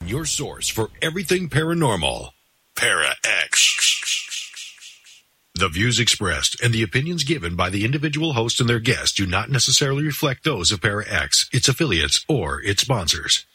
Your source for everything paranormal. Para X. The views expressed and the opinions given by the individual host and their guests do not necessarily reflect those of Para X, its affiliates, or its sponsors.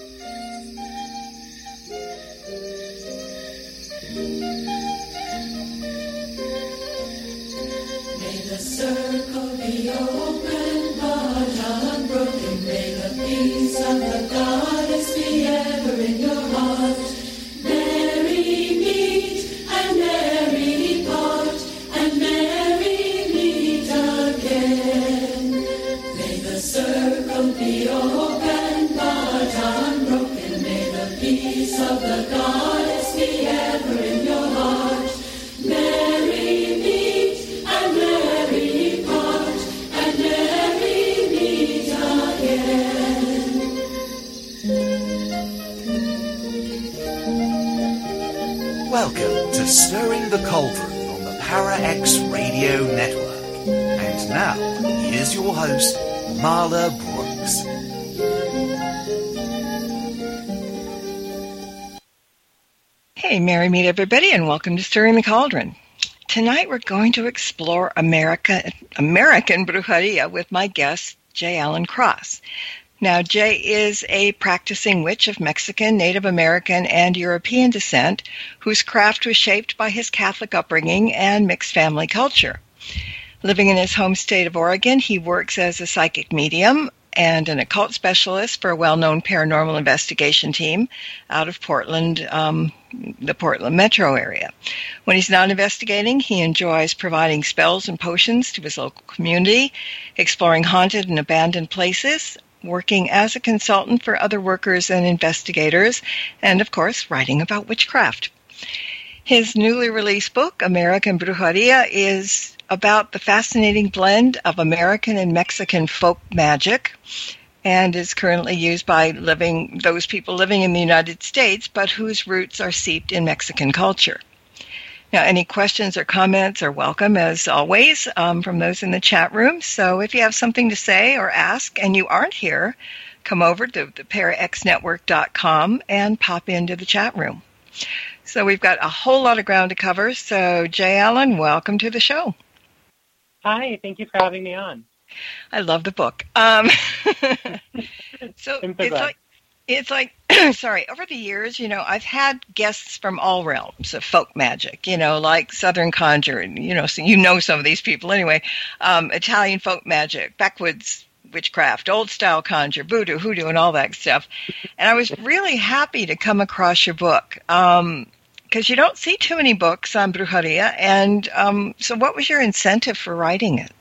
May the circle be open but unbroken. May the peace of the goddess be ever in your heart. Merry meet and merry part, and merry meet again. May the circle be open but unbroken. May the peace of the goddess be ever in your heart. Merry meet and merry part, and merry meet again. Welcome to Stirring the Cauldron on the Para X Radio Network. And now, here's your host, Marla Brooks. Hey, merry meet everybody, and welcome to Stirring the Cauldron. Tonight we're going to explore American brujeria with my guest, J. Alan Cross. Now, Jay is a practicing witch of Mexican, Native American, and European descent whose craft was shaped by his Catholic upbringing and mixed family culture. Living in his home state of Oregon, he works as a psychic medium and an occult specialist for a well-known paranormal investigation team out of Portland, the Portland metro area. When he's not investigating, he enjoys providing spells and potions to his local community, exploring haunted and abandoned places, working as a consultant for other workers and investigators, and, of course, writing about witchcraft. His newly released book, American Brujeria, is about the fascinating blend of American and Mexican folk magic, and is currently used by those people living in the United States, but whose roots are steeped in Mexican culture. Now, any questions or comments are welcome, as always, from those in the chat room. So if you have something to say or ask and you aren't here, come over to theparaxnetwork.com and pop into the chat room. So we've got a whole lot of ground to cover. So, J. Alan, welcome to the show. Hi, thank you for having me on. I love the book. So it's like, sorry, over the years, I've had guests from all realms of folk magic, like Southern Conjure, and, so some of these people anyway, Italian folk magic, backwoods witchcraft, old style conjure, voodoo, hoodoo, and all that stuff. And I was really happy to come across your book, because you don't see too many books on brujeria. And so what was your incentive for writing it?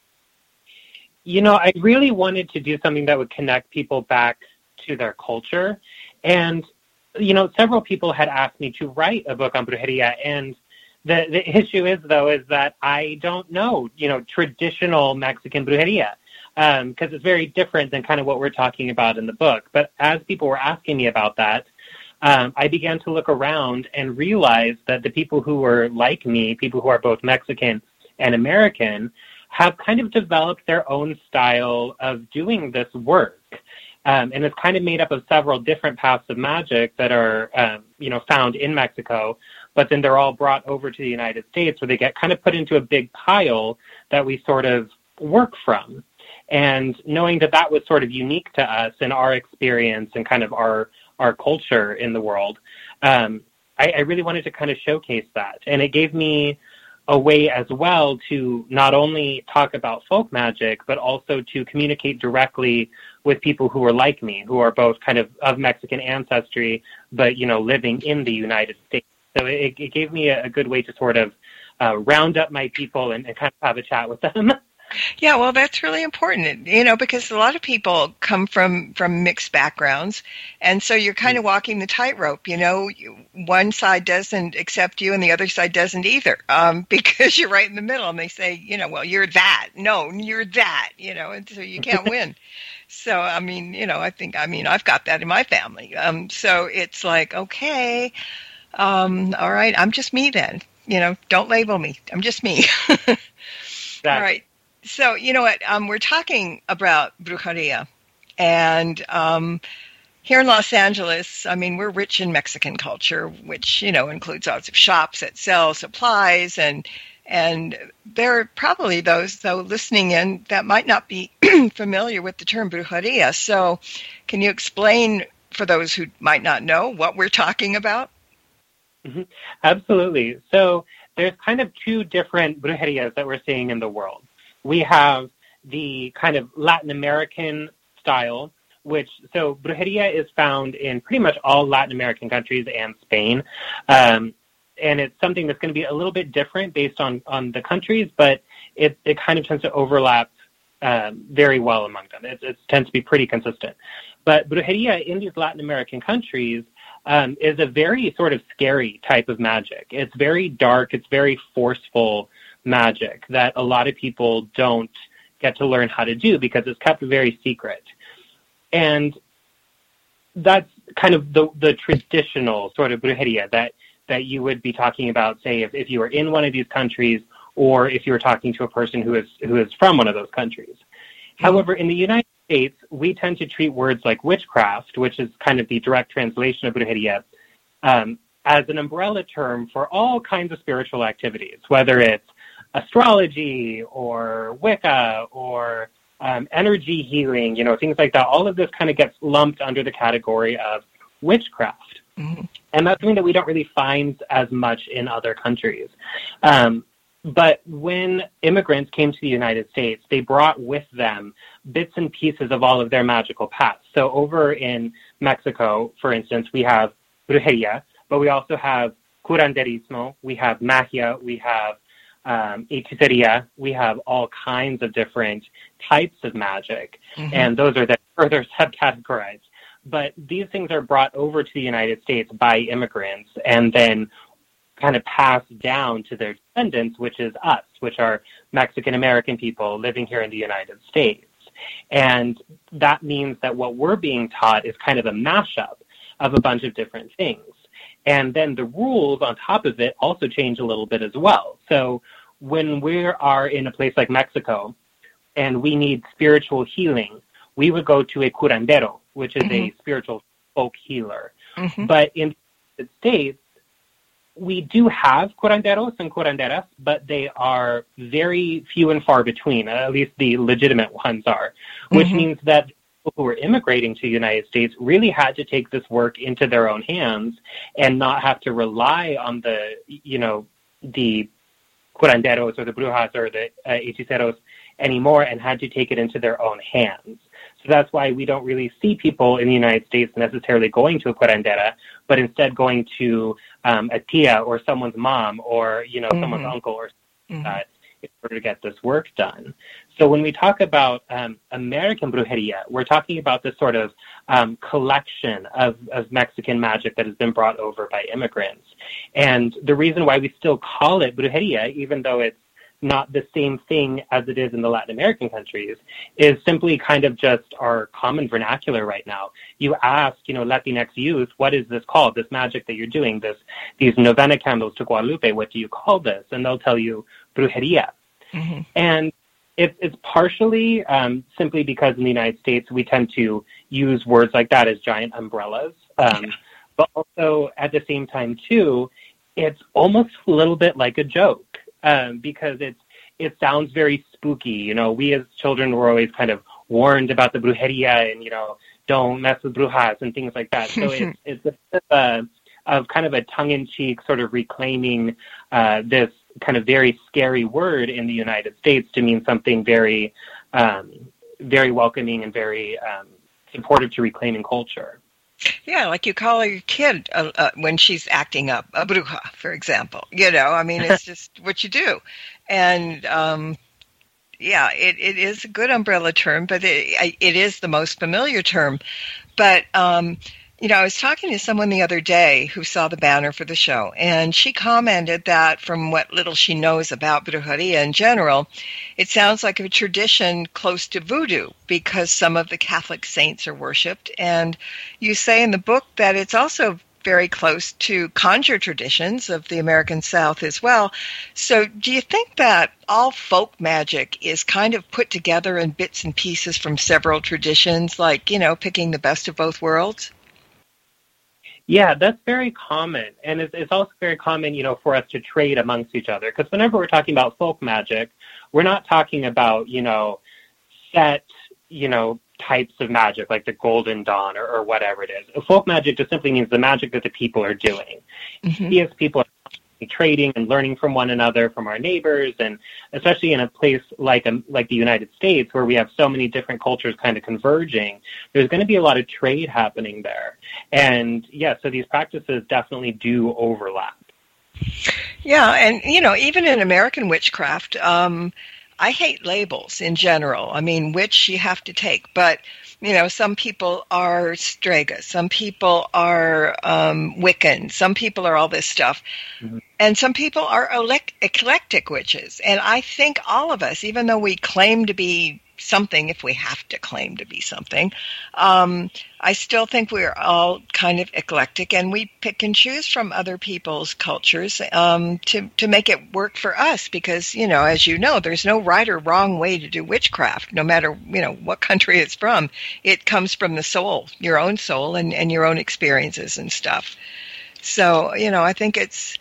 I really wanted to do something that would connect people back to their culture. And, several people had asked me to write a book on brujeria. And the issue is that I don't know, traditional Mexican brujeria, because it's very different than kind of what we're talking about in the book. But as people were asking me about that, I began to look around and realize that the people who were like me, people who are both Mexican and American, have kind of developed their own style of doing this work. And it's kind of made up of several different paths of magic that are, found in Mexico, but then they're all brought over to the United States where they get kind of put into a big pile that we sort of work from. And knowing that that was sort of unique to us and our experience and kind of our culture in the world, I really wanted to kind of showcase that. And it gave me a way as well to not only talk about folk magic, but also to communicate directly with people who are like me, who are both kind of Mexican ancestry, but, living in the United States. So it gave me a good way to sort of round up my people and kind of have a chat with them. Yeah, well, that's really important, because a lot of people come from mixed backgrounds, and so you're kind of walking the tightrope, one side doesn't accept you and the other side doesn't either, because you're right in the middle, and they say, well, you're that, no, you're that, and so you can't win. So, I've got that in my family. So it's like, okay, all right, I'm just me then, don't label me, I'm just me. Exactly. All right. So, you know what, we're talking about brujeria, and Here in Los Angeles, I mean, we're rich in Mexican culture, which, includes lots of shops that sell supplies, and there are probably those, though, listening in that might not be familiar with the term brujeria. So can you explain, for those who might not know, what we're talking about? Mm-hmm. Absolutely. So there's kind of two different brujerias that we're seeing in the world. We have the kind of Latin American style, so brujeria is found in pretty much all Latin American countries and Spain. And it's something that's going to be a little bit different based on the countries, but it kind of tends to overlap very well among them. It tends to be pretty consistent. But brujeria in these Latin American countries is a very sort of scary type of magic. It's very dark. It's very forceful magic that a lot of people don't get to learn how to do because it's kept very secret. And that's kind of the traditional sort of brujeria that you would be talking about, say, if you were in one of these countries, or if you were talking to a person who is from one of those countries. Mm-hmm. However, in the United States, we tend to treat words like witchcraft, which is kind of the direct translation of brujeria, as an umbrella term for all kinds of spiritual activities, whether it's astrology or Wicca or energy healing, things like that. All of this kind of gets lumped under the category of witchcraft. Mm-hmm. And that's something that we don't really find as much in other countries. But when immigrants came to the United States, they brought with them bits and pieces of all of their magical past. So over in Mexico, for instance, we have brujeria, but we also have curanderismo, we have magia, we have hechiceria, we have all kinds of different types of magic, mm-hmm. and those are then further subcategorized. But these things are brought over to the United States by immigrants and then kind of passed down to their descendants, which is us, which are Mexican-American people living here in the United States. And that means that what we're being taught is kind of a mashup of a bunch of different things. And then the rules on top of it also change a little bit as well. So when we are in a place like Mexico and we need spiritual healing, we would go to a curandero, which is mm-hmm. a spiritual folk healer. Mm-hmm. But in the United States, we do have curanderos and curanderas, but they are very few and far between, at least the legitimate ones are, which mm-hmm. means that people who were immigrating to the United States really had to take this work into their own hands and not have to rely on the curanderos or the brujas or the hechiceros anymore, and had to take it into their own hands. So that's why we don't really see people in the United States necessarily going to a curandera, but instead going to a tia or someone's mom or, mm-hmm. someone's uncle or something like that in order to get this work done. So when we talk about American brujeria, we're talking about this sort of collection of Mexican magic that has been brought over by immigrants. And the reason why we still call it brujeria, even though it's not the same thing as it is in the Latin American countries, is simply kind of just our common vernacular right now. You ask, Latinx youth, what is this called, this magic that you're doing, these novena candles to Guadalupe, what do you call this? And they'll tell you brujeria. Mm-hmm. And it's partially simply because in the United States we tend to use words like that as giant umbrellas. But also at the same time, too, it's almost a little bit like a joke. Because it sounds very spooky. We as children were always kind of warned about the brujeria and, don't mess with brujas and things like that. So it's a bit of kind of a tongue-in-cheek sort of reclaiming this kind of very scary word in the United States to mean something very, very welcoming and very supportive to reclaiming culture. Yeah, like you call your kid when she's acting up, a bruja, for example. It's just what you do. And, it is a good umbrella term, but it is the most familiar term. But, I was talking to someone the other day who saw the banner for the show, and she commented that from what little she knows about brujeria in general, it sounds like a tradition close to voodoo because some of the Catholic saints are worshipped. And you say in the book that it's also very close to conjure traditions of the American South as well. So do you think that all folk magic is kind of put together in bits and pieces from several traditions, like, picking the best of both worlds? Yeah, that's very common. And it's also very common, for us to trade amongst each other. Because whenever we're talking about folk magic, we're not talking about, set, types of magic like the Golden Dawn or whatever it is. Folk magic just simply means the magic that the people are doing. Yes, people are trading and learning from one another, from our neighbors, and especially in a place like the United States where we have so many different cultures kind of converging, there's going to be a lot of trade happening there. And yeah, so these practices definitely do overlap. Yeah, and even in American witchcraft, I hate labels in general. I mean, witch you have to take, but some people are Strega, some people are Wiccan, some people are all this stuff, and some people are eclectic witches. And I think all of us, even though we claim to be something, if we have to claim to be something, I still think we're all kind of eclectic, and we pick and choose from other people's cultures to make it work for us, because, as you know, there's no right or wrong way to do witchcraft, no matter, what country it's from. It comes from the soul, your own soul, and your own experiences and stuff. So, I think it's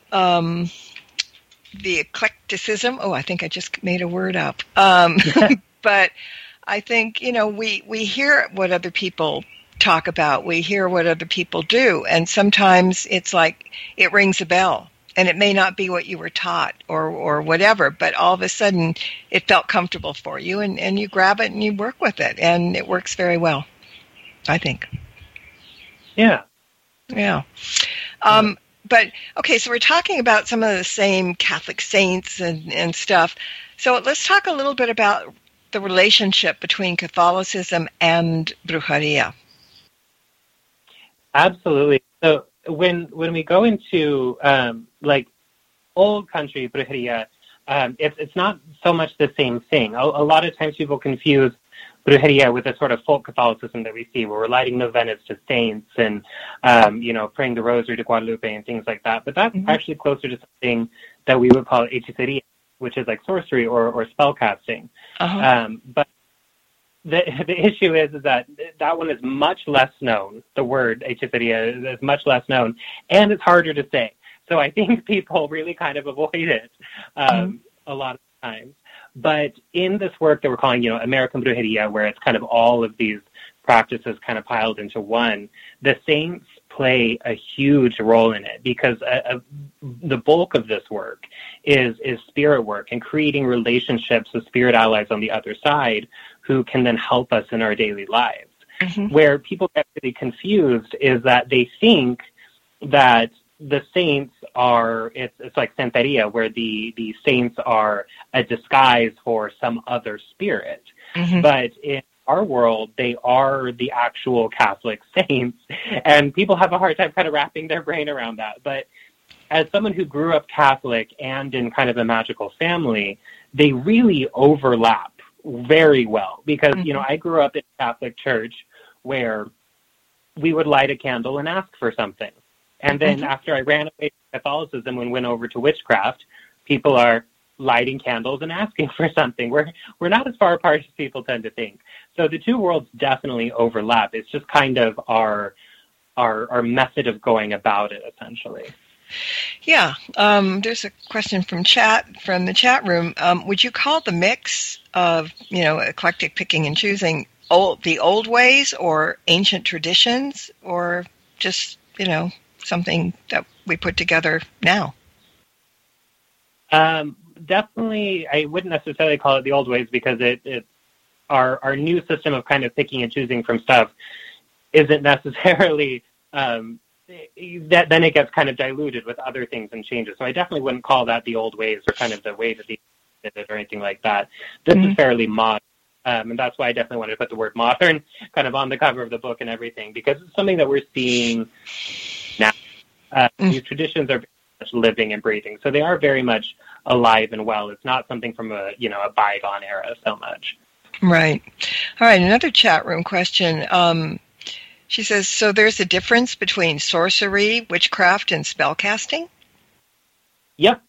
the eclecticism. Oh, I think I just made a word up. But I think, we hear what other people talk about. We hear what other people do. And sometimes it's like it rings a bell. And it may not be what you were taught or whatever, but all of a sudden it felt comfortable for you, and you grab it and you work with it. And it works very well, I think. Yeah. Yeah. But, okay, so we're talking about some of the same Catholic saints and stuff. So let's talk a little bit about the relationship between Catholicism and brujeria. Absolutely. So when we go into old country brujeria, it's not so much the same thing. A lot of times people confuse brujeria with a sort of folk Catholicism that we see, where we're lighting novenas to saints and praying the Rosary to Guadalupe and things like that. But that's actually closer to something that we would call hechiceria, which is like sorcery or spell casting. But the issue is that one is much less known. The word hechiceria is much less known, and it's harder to say. So I think people really kind of avoid it a lot of times. But in this work that we're calling, American Brujeria, where it's kind of all of these practices kind of piled into one, the saints play a huge role in it, because the bulk of this work is spirit work and creating relationships with spirit allies on the other side who can then help us in our daily lives. Where people get really confused is that they think that the saints are, it's like Santeria, where the saints are a disguise for some other spirit. But in our world, they are the actual Catholic saints, and people have a hard time kind of wrapping their brain around that. But as someone who grew up Catholic and in kind of a magical family, they really overlap very well, because, I grew up in a Catholic church where we would light a candle and ask for something. And then after I ran away from Catholicism and went over to witchcraft, people are lighting candles and asking for something. We're not as far apart as people tend to think. So the two worlds definitely overlap. It's just kind of our method of going about it, essentially. Yeah. There's a question from the chat room. Would you call the mix of, eclectic picking and choosing the old ways or ancient traditions, or just, something that we put together now? Definitely, I wouldn't necessarily call it the old ways, because it's our new system of kind of picking and choosing from stuff isn't necessarily then it gets kind of diluted with other things and changes. So I definitely wouldn't call that the old ways or kind of the way that they did it or anything like that. This is fairly modern. And that's why I definitely wanted to put the word modern kind of on the cover of the book and everything, because it's something that we're seeing now. These traditions are very much living and breathing, so they are very much alive and well. It's not something from a bygone era so much. Right. All right, another chat room question. She says, so there's a difference between sorcery, witchcraft, and spellcasting? Yep.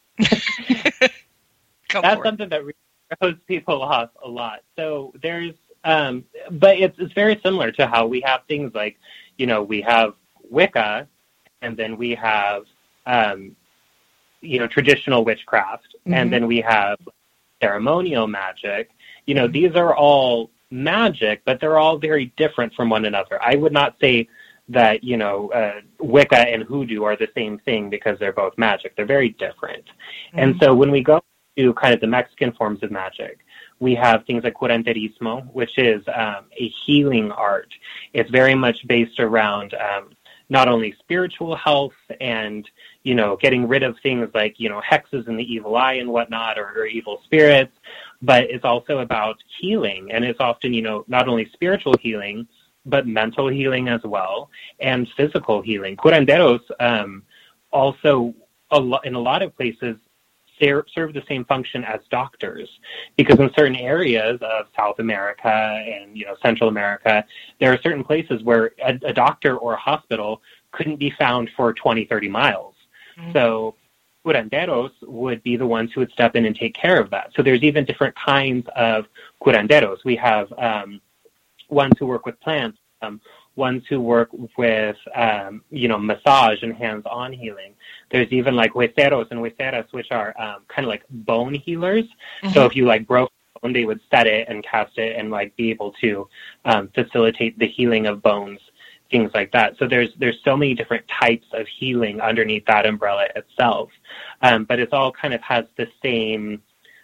That's something that really throws people off a lot. So there's, but it's very similar to how we have things like, we have Wicca, and then we have, traditional witchcraft, and then we have ceremonial magic. These are all magic, but they're all very different from one another. I would not say that, Wicca and hoodoo are the same thing because they're both magic. They're very different. And so when we go to kind of the Mexican forms of magic, we have things like curanderismo, which is a healing art. It's very much based around not only spiritual health and, getting rid of things like, hexes and the evil eye and whatnot, or evil spirits, but it's also about healing. And it's often, not only spiritual healing, but mental healing as well, and physical healing. Curanderos also, in a lot of places, serve the same function as doctors, because in certain areas of South America and Central America, there are certain places where a doctor or a hospital couldn't be found for 20, 30 miles. So curanderos would be the ones who would step in and take care of that. So there's even different kinds of curanderos. We have ones who work with plants, ones who work with, massage and hands-on healing. There's even like hueseros and hueseras, which are kind of like bone healers. So if you broke a bone, they would set it and cast it and be able to facilitate the healing of bones, things like that. So there's so many different types of healing underneath that umbrella itself. But it's all kind of has the same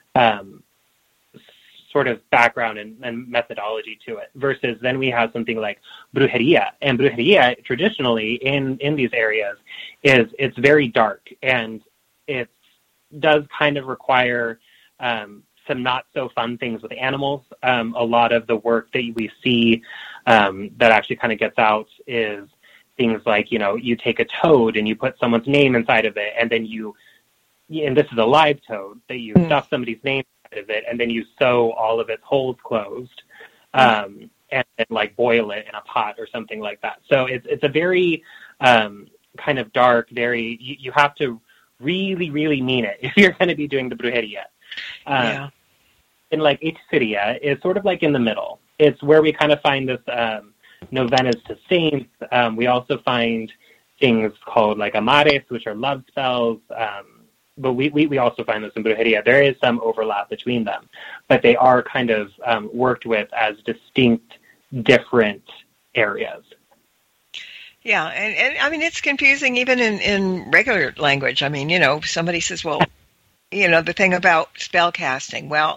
sort of background and methodology to it, versus then we have something like brujeria. And brujeria, traditionally in these areas, it's very dark, and it does kind of require some not so fun things with animals. A lot of the work that we see that actually kind of gets out is things like, you take a toad and you put someone's name inside of it, and then and this is a live toad, that you stuff somebody's name of it, and then you sew all of its holes closed, and then boil it in a pot or something like that. So it's a very kind of dark, very, you have to really, really mean it if you're going to be doing the brujeria. And hechiceria is sort of in the middle. It's where we kind of find this novenas to saints. We also find things called amares, which are love spells. But we also find this in brujeria. There is some overlap between them, but they are kind of worked with as distinct, different areas. Yeah, and I mean, it's confusing even in regular language. I mean, somebody says, well, the thing about spell casting. Well,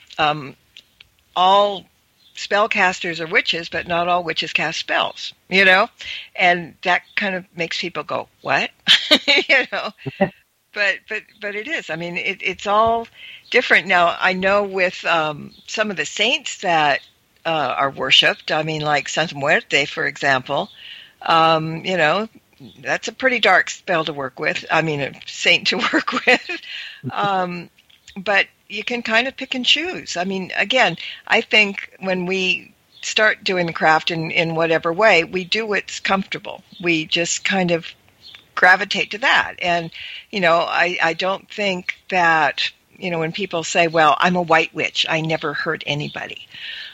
all spellcasters are witches, but not all witches cast spells, and that kind of makes people go, what? But it is. I mean, it's all different. Now, I know with some of the saints that are worshipped, I mean, like Santa Muerte, for example, that's a pretty dark spell to work with. I mean, a saint to work with. But you can kind of pick and choose. I mean, again, I think when we start doing the craft in whatever way, we do what's comfortable. We just kind of gravitate to that. And, I don't think that, when people say, well, I'm a white witch, I never hurt anybody.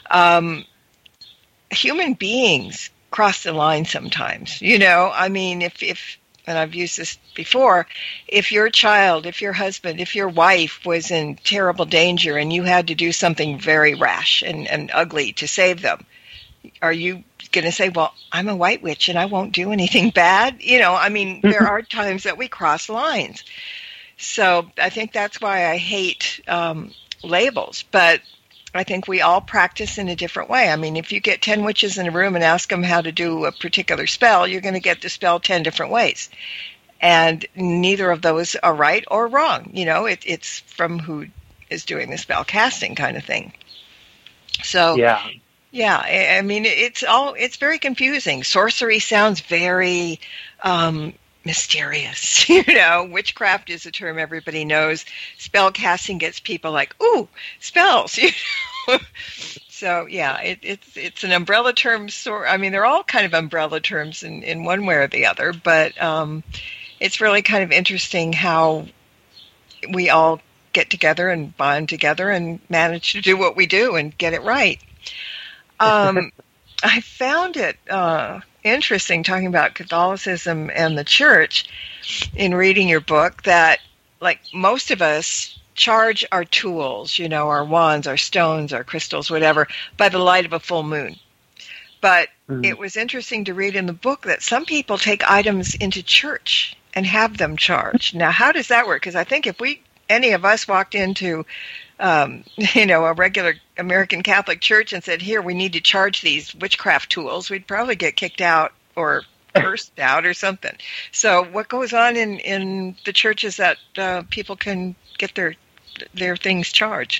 Human beings cross the line sometimes, I mean, if and I've used this before, if your child, if your husband, if your wife was in terrible danger and you had to do something very rash and ugly to save them, are you going to say, well, I'm a white witch and I won't do anything bad? I mean, there are times that we cross lines. So I think that's why I hate labels. But I think we all practice in a different way. I mean, if you get 10 witches in a room and ask them how to do a particular spell, you're going to get the spell 10 different ways. And neither of those are right or wrong. It's from who is doing the spell casting kind of thing. So, yeah, I mean, it's very confusing. Sorcery sounds very mysterious. Witchcraft is a term everybody knows. Spell casting gets people like, ooh, spells. So yeah, it's an umbrella term. I mean, they're all kind of umbrella terms in one way or the other, but it's really kind of interesting how we all get together and bond together and manage to do what we do and get it right. I found it interesting talking about Catholicism and the Church in reading your book that, like, most of us charge our tools, our wands, our stones, our crystals, whatever, by the light of a full moon. But it was interesting to read in the book that some people take items into church and have them charged. Now, how does that work? Because I think if any of us walked into, a regular American Catholic church and said, here, we need to charge these witchcraft tools, we'd probably get kicked out or cursed out or something. So what goes on in the churches that people can get their things charged?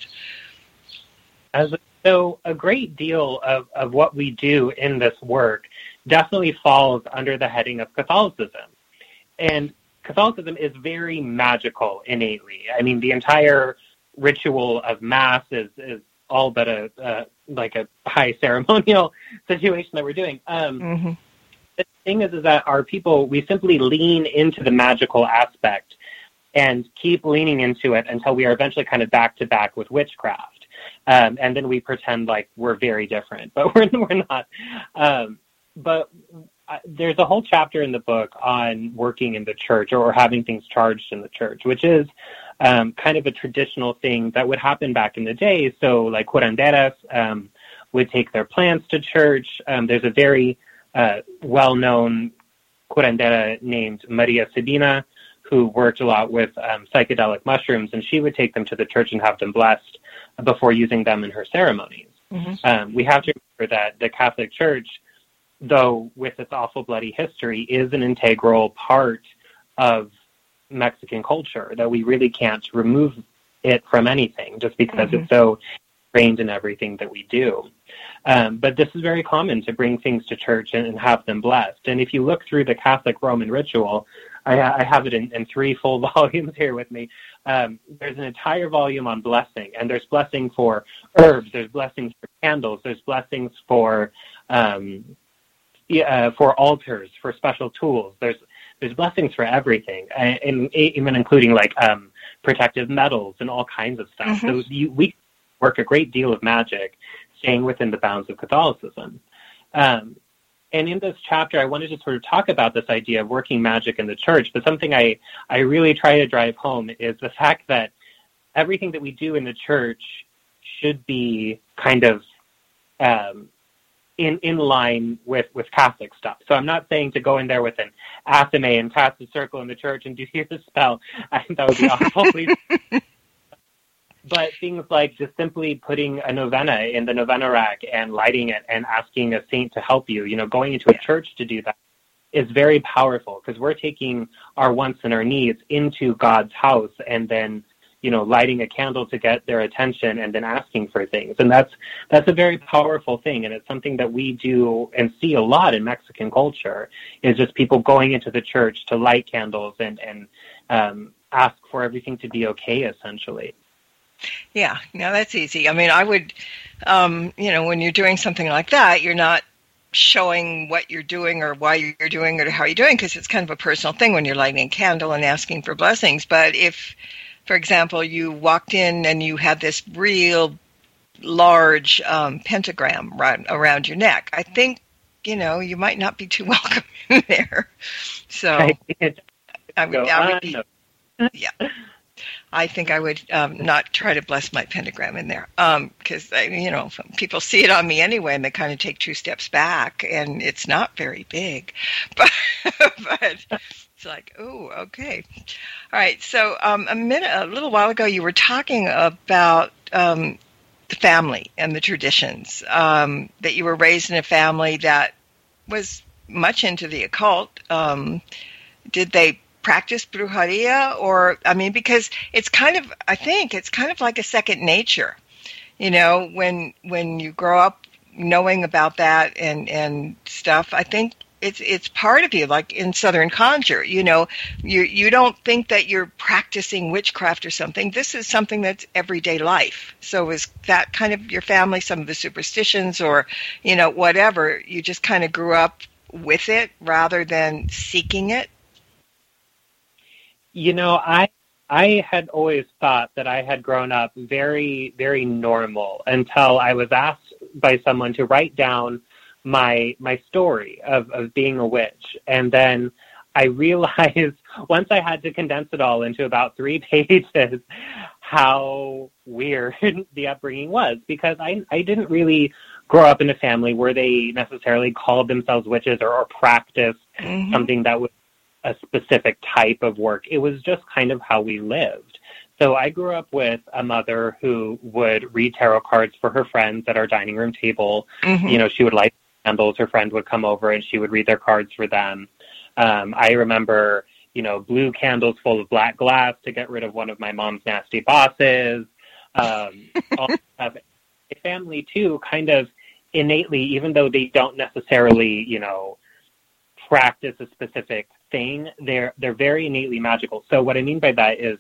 So a great deal of what we do in this work definitely falls under the heading of Catholicism. And Catholicism is very magical innately. I mean, the entire ritual of Mass is all but a high ceremonial situation that we're doing. The thing is that our people, we simply lean into the magical aspect and keep leaning into it until we are eventually kind of back to back with witchcraft. And then we pretend like we're very different, but we're not. But there's a whole chapter in the book on working in the church or having things charged in the church, which is kind of a traditional thing that would happen back in the day. So like curanderas would take their plants to church. There's a very well-known curandera named Maria Sabina who worked a lot with psychedelic mushrooms, and she would take them to the church and have them blessed before using them in her ceremonies. We have to remember that the Catholic Church, though with its awful bloody history, is an integral part of Mexican culture, that we really can't remove it from anything just because it's so ingrained in everything that we do. But this is very common to bring things to church and have them blessed. And if you look through the Catholic Roman ritual, I have it in 3 full volumes here with me. There's an entire volume on blessing, and there's blessing for herbs, there's blessings for candles, there's blessings for altars, for special tools. There's blessings for everything, and even including like protective metals and all kinds of stuff. So we work a great deal of magic, staying within the bounds of Catholicism. And in this chapter, I wanted to sort of talk about this idea of working magic in the church, but something I really try to drive home is the fact that everything that we do in the church should be kind of in line with Catholic stuff. So I'm not saying to go in there with an athame and cast a circle in the church and do the spell. I think that would be awful. Please. But things like just simply putting a novena in the novena rack and lighting it and asking a saint to help you, going into a church to do that is very powerful, because we're taking our wants and our needs into God's house and then, lighting a candle to get their attention and then asking for things. And that's a very powerful thing. And it's something that we do and see a lot in Mexican culture, is just people going into the church to light candles and ask for everything to be okay, essentially. Yeah, no, that's easy. I mean, I would, when you're doing something like that, you're not showing what you're doing or why you're doing it or how you're doing, because it's kind of a personal thing when you're lighting a candle and asking for blessings. But if, for example, you walked in and you had this real large pentagram right around your neck, I think, you might not be too welcome in there. So I think I would not try to bless my pentagram in there, because people see it on me anyway, and they kind of take 2 steps back, and it's not very big, but it's like, oh, okay, all right. So a little while ago, you were talking about the family and the traditions, that you were raised in a family that was much into the occult. Did they practice brujeria? Or, because I think it's kind of like a second nature, when you grow up knowing about that and stuff. I think it's part of you, like in Southern Conjure. You know, you don't think that you're practicing witchcraft or something. This is something that's everyday life. So is that kind of your family, some of the superstitions or, you know, whatever, you just kind of grew up with it rather than seeking it? You know, I had always thought that I had grown up very, very normal until I was asked by someone to write down my story of being a witch. And then I realized once I had to condense it all into about 3 pages how weird the upbringing was, because I didn't really grow up in a family where they necessarily called themselves witches or practiced something that was a specific type of work. It was just kind of how we lived. So I grew up with a mother who would read tarot cards for her friends at our dining room table. You know, she would light candles. Her friend would come over and she would read their cards for them. I remember, you know, blue candles full of black glass to get rid of one of my mom's nasty bosses. All stuff. My family, too, kind of innately, even though they don't necessarily, you know, practice a specific thing, they're very innately magical. So what I mean by that is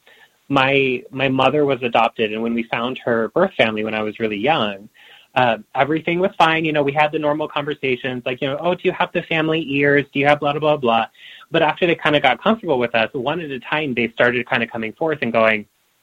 my mother was adopted, and when we found her birth family when I was really young, everything was fine. You know, we had the normal conversations like, you know, oh, do you have the family ears? Do you have blah, blah, blah, blah? But after they kind of got comfortable with us, one at a time, they started kind of coming forth and going,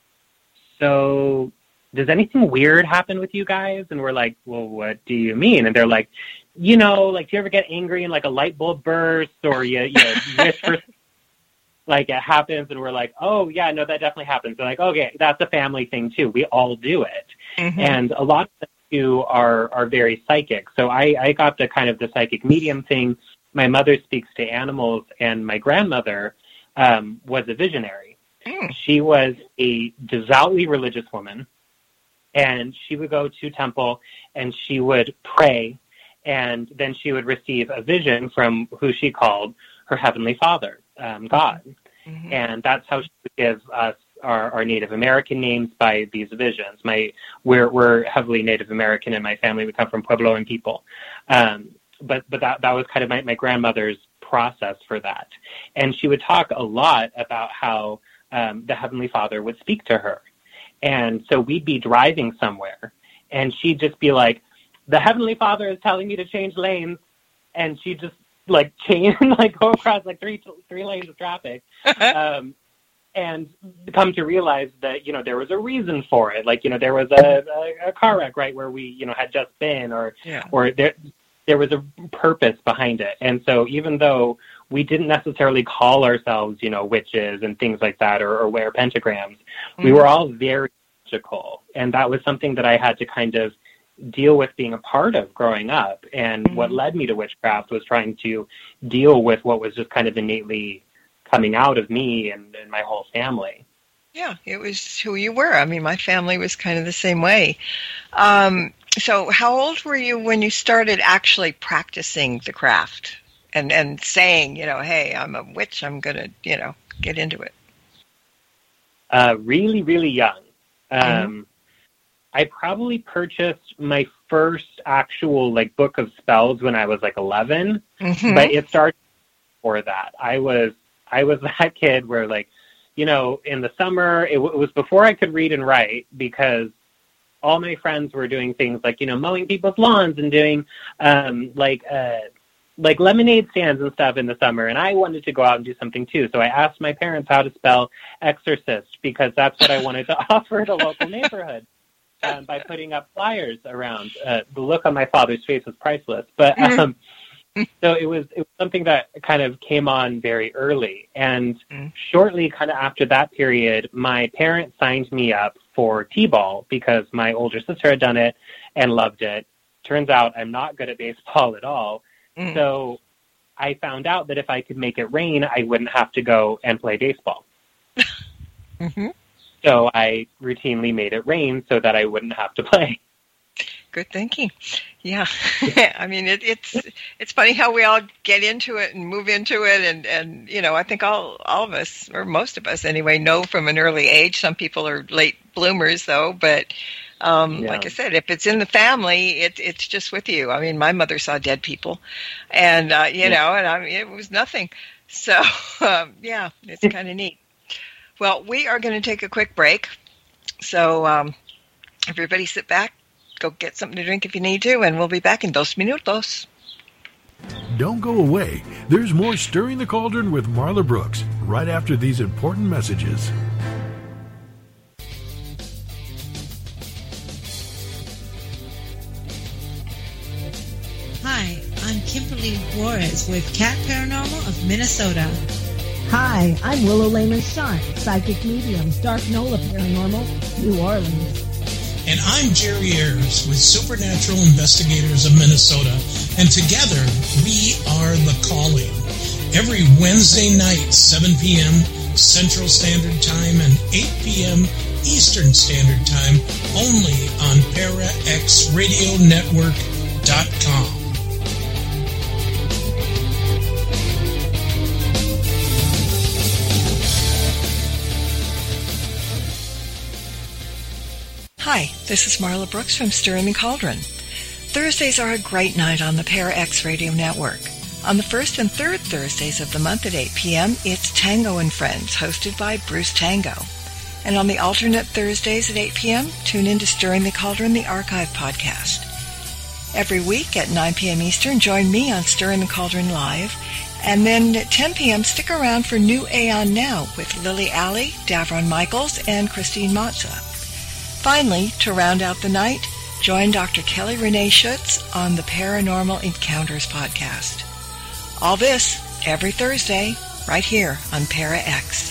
so does anything weird happen with you guys? And we're like, well, what do you mean? And they're like, you know, like, do you ever get angry and like a light bulb bursts, or you wish for like it happens? And we're like, oh yeah, no, that definitely happens. They're like, okay, that's a family thing too. We all do it. And a lot of them too are very psychic. So I got the kind of the psychic medium thing. My mother speaks to animals, and my grandmother was a visionary. She was a devoutly religious woman, and she would go to temple and she would pray, and then she would receive a vision from who she called her Heavenly Father, God. And that's how she would give us our Native American names, by these visions. We're heavily Native American in my family. We come from Puebloan people. But that was kind of my grandmother's process for that. And she would talk a lot about how the Heavenly Father would speak to her. And so we'd be driving somewhere, and she'd just be like, the Heavenly Father is telling me to change lanes. And she'd just like go across like three lanes of traffic. And come to realize that, you know, there was a reason for it. Like, you know, there was a car wreck, right, where we, you know, had just been, or there was a purpose behind it. And so even though we didn't necessarily call ourselves, you know, witches and things like that, or wear pentagrams, we were all very magical. And that was something that I had to kind of deal with being a part of growing up. And what led me to witchcraft was trying to deal with what was just kind of innately coming out of me and my whole family. Yeah, it was who you were. I mean, my family was kind of the same way. So how old were you when you started actually practicing the craft and saying, you know, hey, I'm a witch, I'm going to, you know, get into it? Really, really young. I probably purchased my first actual like book of spells when I was like 11, but it started before that. I was that kid where, like, you know, in the summer, it was before I could read and write, because all my friends were doing things like, you know, mowing people's lawns and doing like lemonade stands and stuff in the summer. And I wanted to go out and do something too. So I asked my parents how to spell exorcist, because that's what I wanted to offer the local neighborhood by putting up flyers around. The look on my father's face was priceless. But so it was something that kind of came on very early. And shortly kind of after that period, my parents signed me up for T-ball because my older sister had done it and loved it. Turns out I'm not good at baseball at all. So I found out that if I could make it rain, I wouldn't have to go and play baseball. So I routinely made it rain so that I wouldn't have to play. Good thinking. Yeah. I mean, it's funny how we all get into it and move into it. And you know, I think all of us, or most of us anyway, know from an early age. Some people are late bloomers, though. But Like I said, if it's in the family, it's just with you. I mean, my mother saw dead people, and it was nothing. So it's kind of neat. Well, we are going to take a quick break. So everybody sit back, go get something to drink if you need to, and we'll be back in 2 minutos. Don't go away. There's more Stirring the Cauldron with Marla Brooks right after these important messages. Hi, I'm Kimberly Juarez with Cat Paranormal of Minnesota. Hi, I'm Willow Lehman-Shunt, Psychic Mediums, Dark Nola Paranormal, New Orleans. And I'm Jerry Ayers with Supernatural Investigators of Minnesota, and together we are The Calling. Every Wednesday night, 7 p.m. Central Standard Time and 8 p.m. Eastern Standard Time, only on ParaXRadioNetwork.com. Hi, this is Marla Brooks from Stirring the Cauldron. Thursdays are a great night on the ParaX Radio Network. On the first and third Thursdays of the month at 8 p.m., it's Tango and Friends, hosted by Bruce Tango. And on the alternate Thursdays at 8 p.m., tune in to Stirring the Cauldron, the archive podcast. Every week at 9 p.m. Eastern, join me on Stirring the Cauldron Live. And then at 10 p.m., stick around for New Aeon Now with Lily Alley, Davron Michaels, and Christine Matza. Finally, to round out the night, join Dr. Kelly Renee Schutz on the Paranormal Encounters podcast. All this every Thursday, right here on ParaX.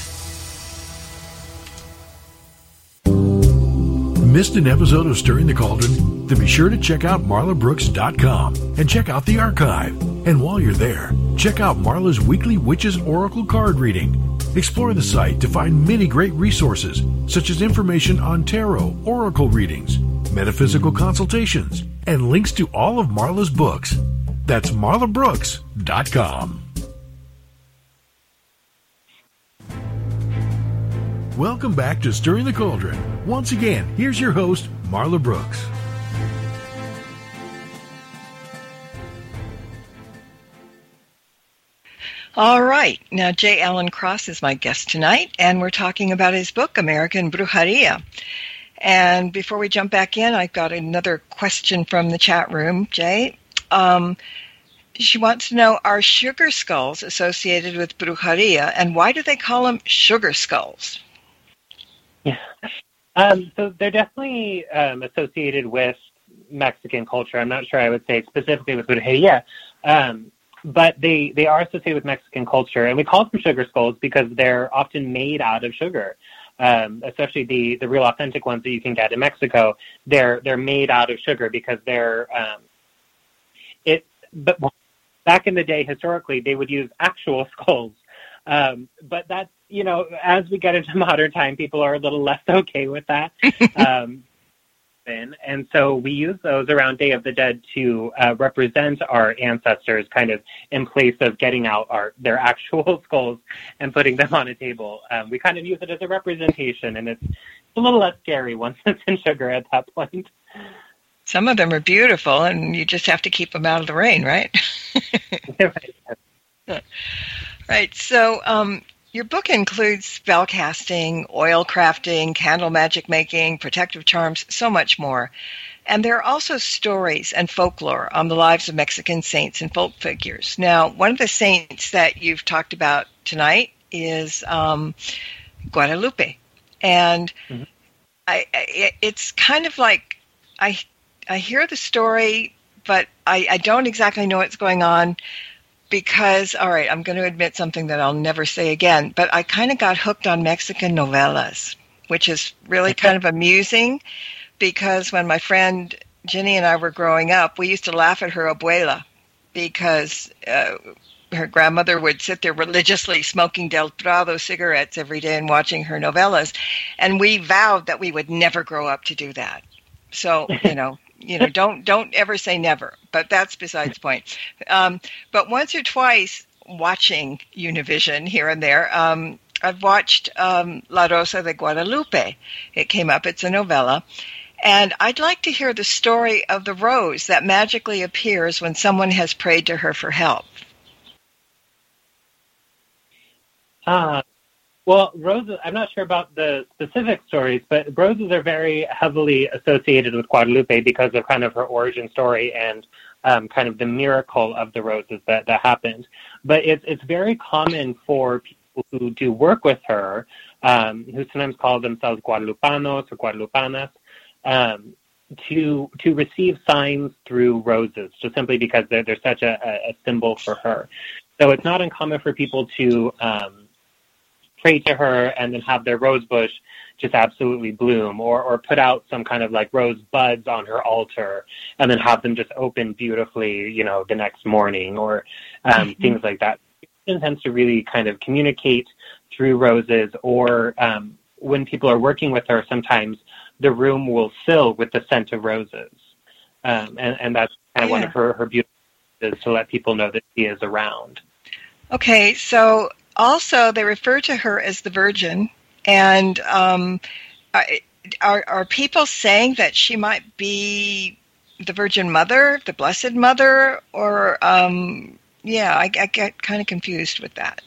Missed an episode of Stirring the Cauldron? Then be sure to check out marlabrooks.com and check out the archive. And while you're there, check out Marla's weekly Witches Oracle card reading. Explore the site to find many great resources, such as information on tarot, oracle readings, metaphysical consultations, and links to all of Marla's books. That's marlabrooks.com. Welcome back to Stirring the Cauldron. Once again, here's your host, Marla Brooks. All right. Now, J. Alan Cross is my guest tonight, and we're talking about his book, American Brujeria. And before we jump back in, I've got another question from the chat room, Jay. She wants to know, are sugar skulls associated with brujeria, and why do they call them sugar skulls? Yeah. So they're definitely associated with Mexican culture. I'm not sure I would say specifically with brujeria. But they are associated with Mexican culture, and we call them sugar skulls because they're often made out of sugar, especially the real authentic ones that you can get in Mexico. They're made out of sugar because they're But back in the day, historically, they would use actual skulls. But that's, as we get into modern time, people are a little less okay with that. And so we use those around Day of the Dead to represent our ancestors, kind of in place of getting out their actual skulls and putting them on a table. We kind of use it as a representation, and it's a little less scary once it's in sugar at that point. Some of them are beautiful, and you just have to keep them out of the rain, right? Right. So your book includes spell casting, oil crafting, candle magic making, protective charms, so much more. And there are also stories and folklore on the lives of Mexican saints and folk figures. Now, one of the saints that you've talked about tonight is Guadalupe. And it's kind of like I hear the story, but I don't exactly know what's going on. Because, all right, I'm going to admit something that I'll never say again, but I kind of got hooked on Mexican novellas, which is really kind of amusing because when my friend Ginny and I were growing up, we used to laugh at her abuela because her grandmother would sit there religiously smoking Del Prado cigarettes every day and watching her novellas, and we vowed that we would never grow up to do that. So, don't ever say never, but that's besides the point. But once or twice watching Univision here and there, I've watched La Rosa de Guadalupe. It came up. It's a novella. And I'd like to hear the story of the rose that magically appears when someone has prayed to her for help. Well, roses, I'm not sure about the specific stories, but roses are very heavily associated with Guadalupe because of kind of her origin story and kind of the miracle of the roses that happened. But it's very common for people who do work with her, who sometimes call themselves Guadalupanos or Guadalupanas, to receive signs through roses, just simply because they're such a symbol for her. So it's not uncommon for people to pray to her and then have their rose bush just absolutely bloom, or put out some kind of like rose buds on her altar and then have them just open beautifully, the next morning, or things like that. It tends to really kind of communicate through roses, or when people are working with her, sometimes the room will fill with the scent of roses. And that's kind of one of her beautiful is to let people know that she is around. Okay, so also they refer to her as the Virgin, and are people saying that she might be the Virgin Mother, the Blessed Mother, or I get kind of confused with that.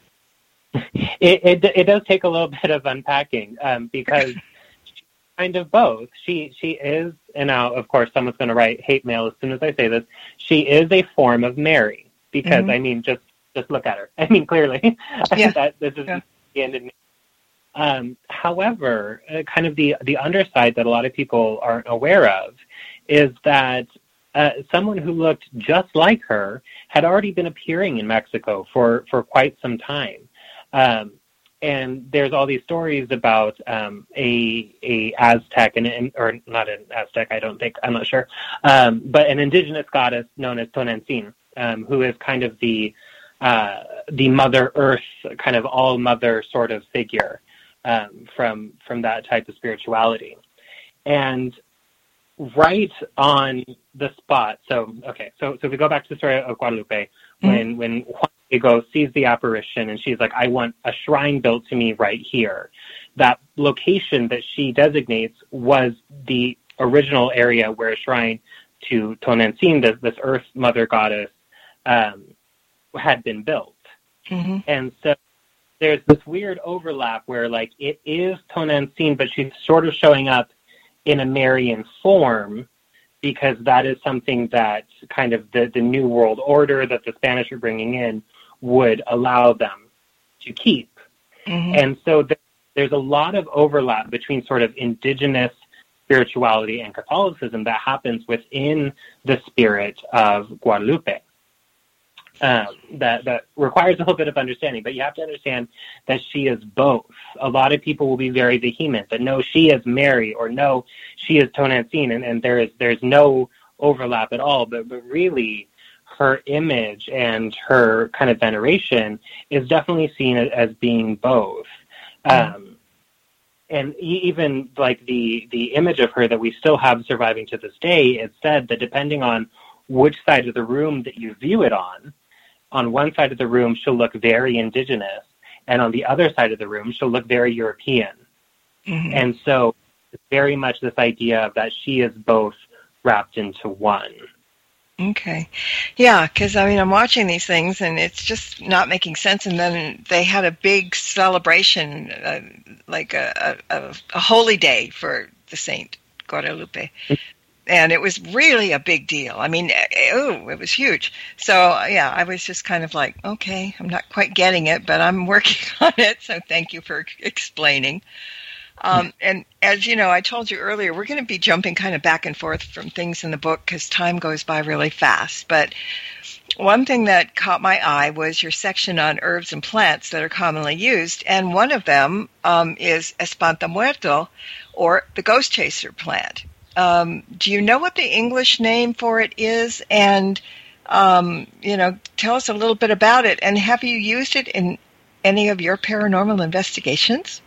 It does take a little bit of unpacking because she's kind of both. She is, and now of course someone's going to write hate mail as soon as I say this. She is a form of Mary because I mean just look at her. I mean clearly that this is the end of me. However, kind of the underside that a lot of people aren't aware of is that someone who looked just like her had already been appearing in Mexico for quite some time. And there's all these stories about a Aztec, or not an Aztec, I don't think, I'm not sure, but an indigenous goddess known as Tonantzin, who is kind of the Mother Earth, kind of all-mother sort of figure from that type of spirituality. And right on the spot, so if we go back to the story of Guadalupe, when Juan Diego sees the apparition and she's like, I want a shrine built to me right here, that location that she designates was the original area where a shrine to Tonantzin, this Earth Mother Goddess, had been built. And so there's this weird overlap where like it is Tonantzin, but she's sort of showing up in a Marian form because that is something that kind of the New World Order that the Spanish are bringing in would allow them to keep. And so there's a lot of overlap between sort of indigenous spirituality and Catholicism that happens within the spirit of Guadalupe. That requires a little bit of understanding, but you have to understand that she is both. A lot of people will be very vehement that no, she is Mary, or no, she is Tonantzin, and there's no overlap at all. But really, her image and her kind of veneration is definitely seen as being both. And even like the image of her that we still have surviving to this day, it's said that depending on which side of the room that you view it on one side of the room she'll look very indigenous, and on the other side of the room she'll look very European. And so it's very much this idea of that she is both wrapped into one. Okay. Yeah, because, I mean, I'm watching these things, and it's just not making sense. And then they had a big celebration, like a holy day for the Saint Guadalupe. And it was really a big deal. I mean, it was huge. So, yeah, I was just kind of like, okay, I'm not quite getting it, but I'm working on it. So thank you for explaining. And as you know, I told you earlier, we're going to be jumping kind of back and forth from things in the book because time goes by really fast. But one thing that caught my eye was your section on herbs and plants that are commonly used. And one of them is Espantamuerto, or the ghost chaser plant. Do you know what the English name for it is? And, tell us a little bit about it. And have you used it in any of your paranormal investigations?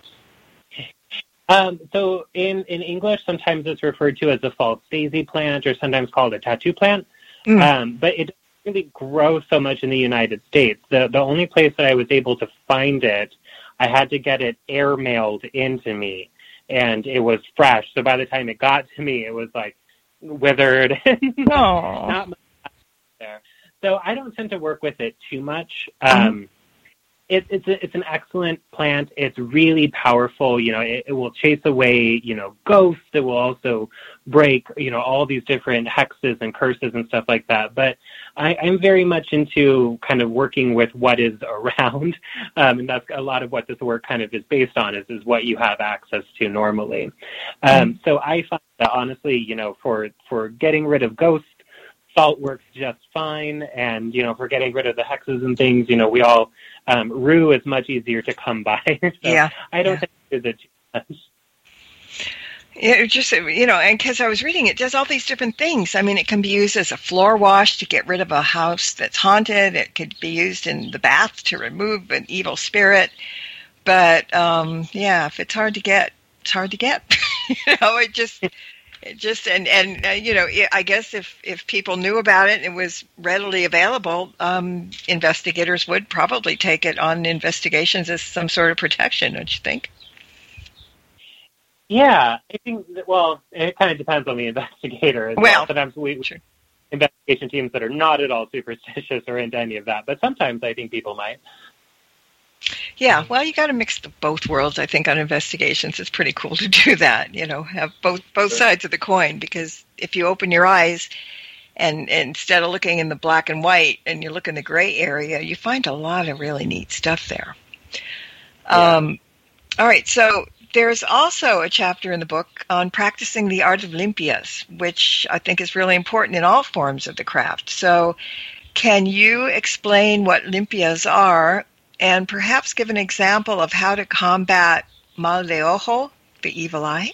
So in English, sometimes it's referred to as a false daisy plant, or sometimes called a tattoo plant. But it doesn't really grow so much in the United States. The only place that I was able to find it, I had to get it airmailed into me and it was fresh. So by the time it got to me, it was like withered and not much there. So I don't tend to work with it too much. It's an excellent plant. It's really powerful. You know, it will chase away, you know, ghosts. It will also break, you know, all these different hexes and curses and stuff like that. But I'm very much into kind of working with what is around. And that's a lot of what this work kind of is based on is what you have access to normally. So I find that honestly, you know, for getting rid of ghosts, salt works just fine, and, you know, for getting rid of the hexes and things, you know, we all, rue is much easier to come by. So I don't think it's too much. Yeah, just, you know, and because I was reading, it does all these different things. I mean, it can be used as a floor wash to get rid of a house that's haunted. It could be used in the bath to remove an evil spirit. But, if it's hard to get, it's hard to get. You know, it just, you know, I guess if people knew about it and it was readily available, investigators would probably take it on investigations as some sort of protection, don't you think? Yeah, I think that, it kind of depends on the investigator. Sometimes investigation teams that are not at all superstitious or into any of that, but sometimes I think people might. Yeah, well, you got to mix both worlds, I think, on investigations. It's pretty cool to do that, you know, have both sides of the coin, because if you open your eyes and instead of looking in the black and white and you look in the gray area, you find a lot of really neat stuff there. All right, so there's also a chapter in the book on practicing the art of limpias, which I think is really important in all forms of the craft. So can you explain what limpias are, and perhaps give an example of how to combat mal de ojo, the evil eye?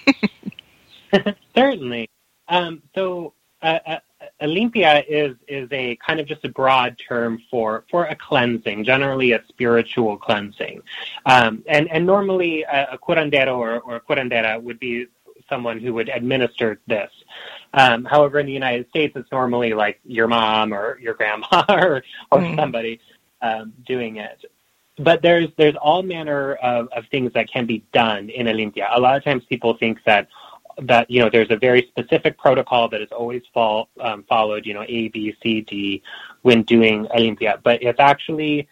Certainly. So a limpia is a kind of just a broad term for a cleansing, generally a spiritual cleansing. And normally a curandero or a curandera would be someone who would administer this. However, in the United States, it's normally like your mom or your grandma or somebody doing it. But there's all manner of things that can be done in a limpia. A lot of times people think that you know, there's a very specific protocol that is always followed, you know, A, B, C, D when doing a limpia. But it's actually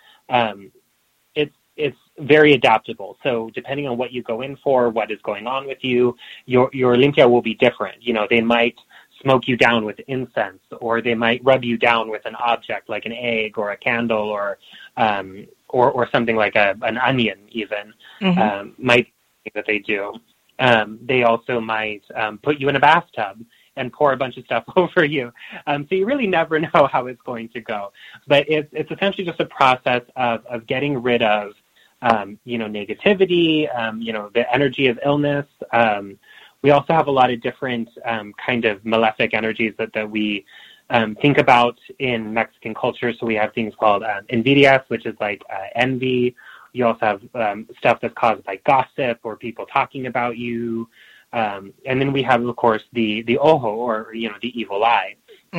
it's very adaptable. So depending on what you go in for, what is going on with you, your limpia will be different. You know, they might smoke you down with incense, or they might rub you down with an object like an egg or a candle or something like an onion even, might be that they do. They also might put you in a bathtub and pour a bunch of stuff over you. So you really never know how it's going to go. But it's essentially just a process of getting rid of, you know, negativity, you know, the energy of illness. We also have a lot of different kind of malefic energies that we think about in Mexican culture. So we have things called envidias, which is like envy. You also have stuff that's caused by gossip or people talking about you. And then we have, of course, the ojo, or, you know, the evil eye.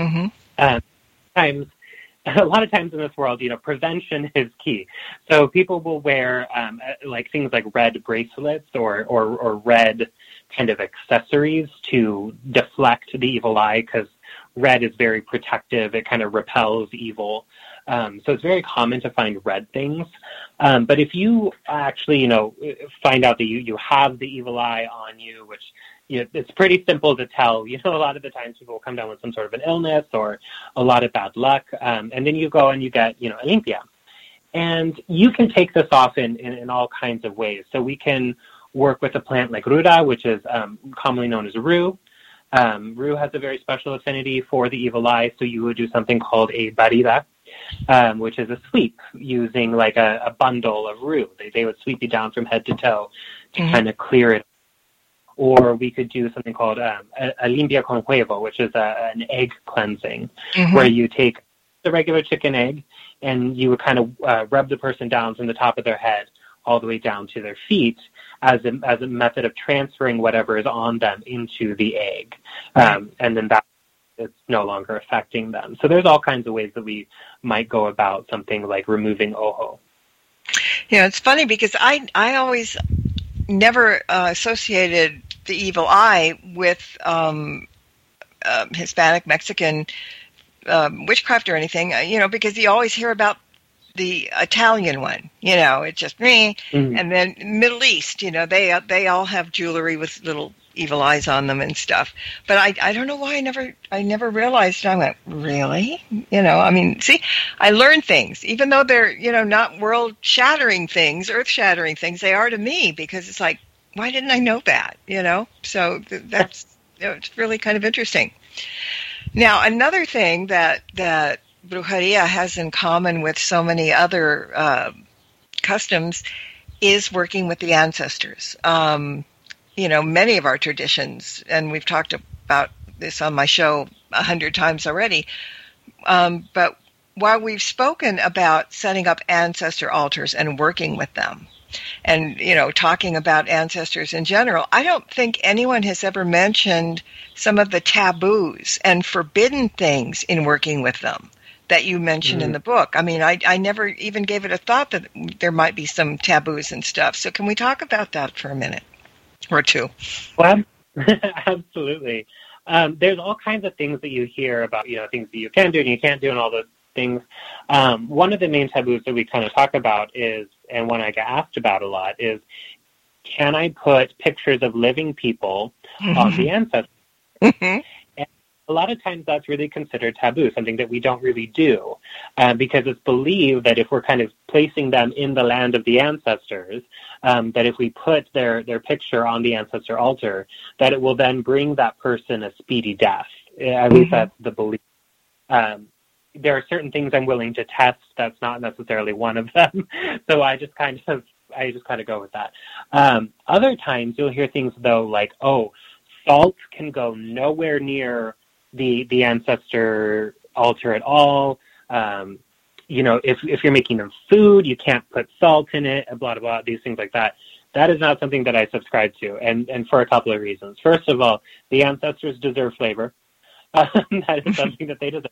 A lot of times in this world, you know, prevention is key. So people will wear like things like red bracelets or red kind of accessories to deflect the evil eye, because red is very protective. It kind of repels evil. So it's very common to find red things. But if you actually, you know, find out that you have the evil eye on you, which, you know, it's pretty simple to tell. You know, a lot of the times people will come down with some sort of an illness or a lot of bad luck. And then you go and you get, you know, a limpia. And you can take this off in all kinds of ways. So we can work with a plant like ruda, which is commonly known as rue. Rue has a very special affinity for the evil eye. So you would do something called a barida, which is a sweep using like a bundle of rue. They would sweep you down from head to toe to kind of clear it. Or we could do something called a limpia con huevo, which is an egg cleansing, where you take the regular chicken egg and you would kind of rub the person down from the top of their head all the way down to their feet as a method of transferring whatever is on them into the egg. And then that it's no longer affecting them. So there's all kinds of ways that we might go about something like removing ojo. You know, it's funny because I always never associated the evil eye with Hispanic, Mexican witchcraft or anything, because you always hear about the Italian one, it's just me. Mm-hmm. And then Middle East, they all have jewelry with little evil eyes on them and stuff. But I don't know why I never realized. And I went, really? See, I learn things, even though they're, not world-shattering things, earth-shattering things, they are to me, because it's like, why didn't I know that, So that's it's really kind of interesting. Now, another thing that brujeria has in common with so many other customs is working with the ancestors. Many of our traditions, and we've talked about this on my show 100 times already, but while we've spoken about setting up ancestor altars and working with them, and, talking about ancestors in general, I don't think anyone has ever mentioned some of the taboos and forbidden things in working with them that you mentioned in the book. I never even gave it a thought that there might be some taboos and stuff. So can we talk about that for a minute or two? Well, absolutely. There's all kinds of things that you hear about, things that you can do and you can't do and all those things. One of the main taboos that we kind of talk about is, and one I get asked about a lot, is, can I put pictures of living people on the ancestors? And a lot of times that's really considered taboo, something that we don't really do, because it's believed that if we're kind of placing them in the land of the ancestors, that if we put their picture on the ancestor altar, that it will then bring that person a speedy death. At least that's the belief. There are certain things I'm willing to test. That's not necessarily one of them. So I just kind of go with that. Other times you'll hear things though like, salt can go nowhere near the ancestor altar at all. If you're making them food, you can't put salt in it, blah, blah, blah, these things like that. That is not something that I subscribe to, and for a couple of reasons. First of all, the ancestors deserve flavor. That is something that they deserve.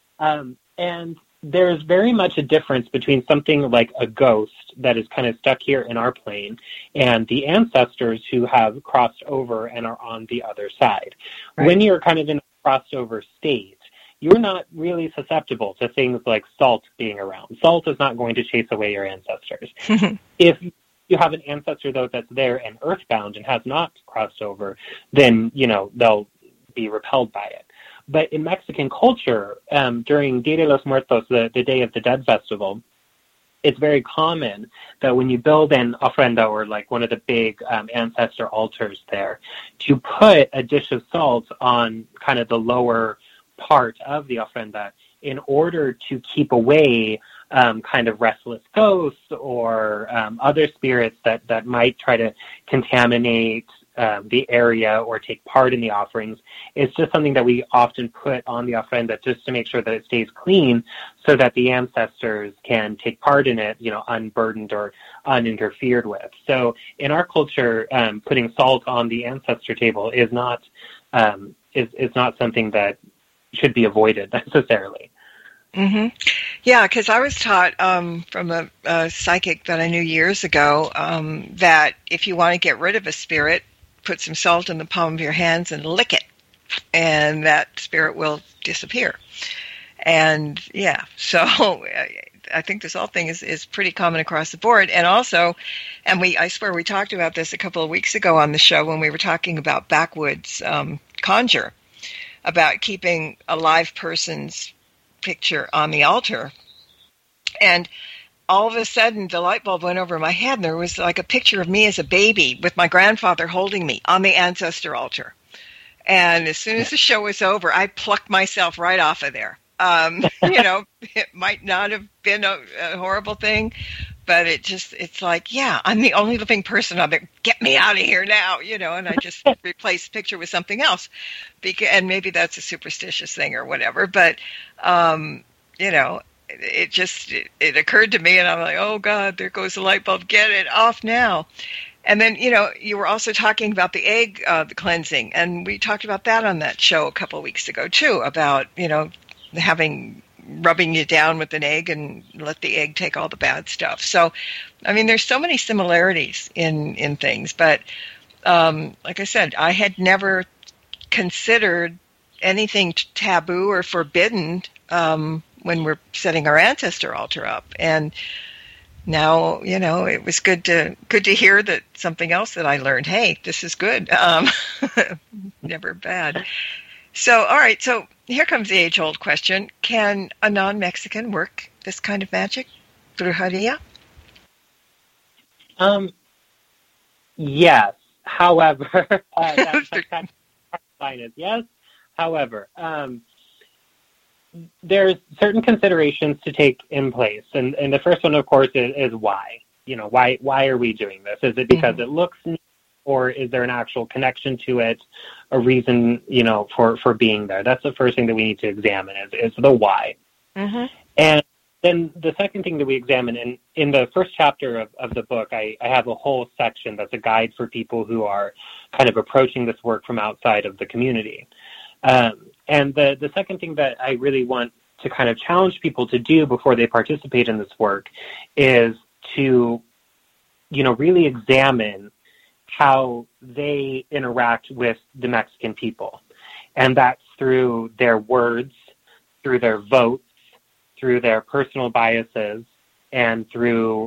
And there's very much a difference between something like a ghost that is kind of stuck here in our plane and the ancestors who have crossed over and are on the other side. Right. When you're kind of in a crossover state, you're not really susceptible to things like salt being around. Salt is not going to chase away your ancestors. If you have an ancestor, though, that's there and earthbound and has not crossed over, then, they'll be repelled by it. But in Mexican culture, during Dia de los Muertos, the Day of the Dead festival, it's very common that when you build an ofrenda, or like one of the big ancestor altars there, to put a dish of salt on kind of the lower part of the ofrenda in order to keep away kind of restless ghosts or other spirits that might try to contaminate the area or take part in the offerings. It's just something that we often put on the ofrenda just to make sure that it stays clean so that the ancestors can take part in it, unburdened or uninterfered with. So in our culture, putting salt on the ancestor table is not something that should be avoided necessarily. Mm-hmm. Yeah, because I was taught from a psychic that I knew years ago that if you want to get rid of a spirit, put some salt in the palm of your hands and lick it, and that spirit will disappear. And yeah, so I think this whole thing is pretty common across the board. And also, I swear we talked about this a couple of weeks ago on the show when we were talking about backwoods conjure, about keeping a live person's picture on the altar. And all of a sudden, the light bulb went over my head, and there was like a picture of me as a baby with my grandfather holding me on the ancestor altar. And as soon as the show was over, I plucked myself right off of there. It might not have been a horrible thing, but it's like, yeah, I'm the only living person on there. Get me out of here now, and I just replaced the picture with something else. And maybe that's a superstitious thing or whatever, but, it occurred to me, and I'm like, oh, God, there goes the light bulb. Get it off now. And then, you were also talking about the egg the cleansing, and we talked about that on that show a couple of weeks ago, too, about, having rubbing you down with an egg and let the egg take all the bad stuff. So, I mean, there's so many similarities in things. But like I said, I had never considered anything taboo or forbidden when we're setting our ancestor altar up. And now, it was good to hear that something else that I learned. Hey, this is good. Never bad. So, all right. So here comes the age-old question. Can a non-Mexican work this kind of magic? Brujeria? Yes. However, that's kind of line is yes. However, there's certain considerations to take in place. And the first one, of course, is why. Why are we doing this? Is it because it looks neat, or is there an actual connection to it, a reason, for being there? That's the first thing that we need to examine is the why. Mm-hmm. And then the second thing that we examine, and in the first chapter of the book, I have a whole section that's a guide for people who are kind of approaching this work from outside of the community. And the second thing that I really want to kind of challenge people to do before they participate in this work is to, really examine how they interact with the Mexican people. And that's through their words, through their votes, through their personal biases, and through